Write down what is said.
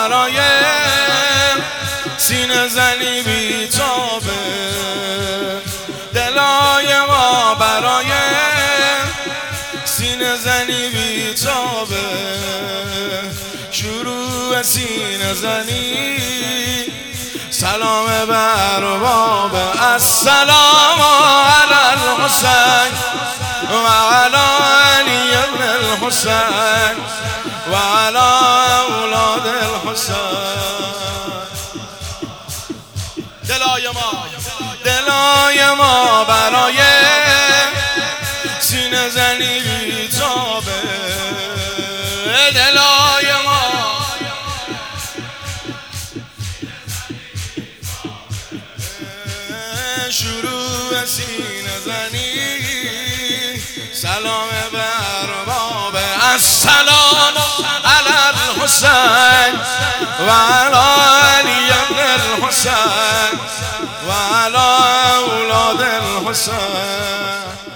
برای سینه زنی بیتابه، دلای ما برای سینه زنی بیتابه، شروع سینه زنی سلام بر باب السلام علی الحسین و علی علی ابن الحسین و علی اولاد الحسین. دلای ما برای سینه زنی بیتابه، دلای ما شروع سینه زنی سلام بر باب السلام علی الحسین و علی علی ابن الحسین و علی اولاد الحسین.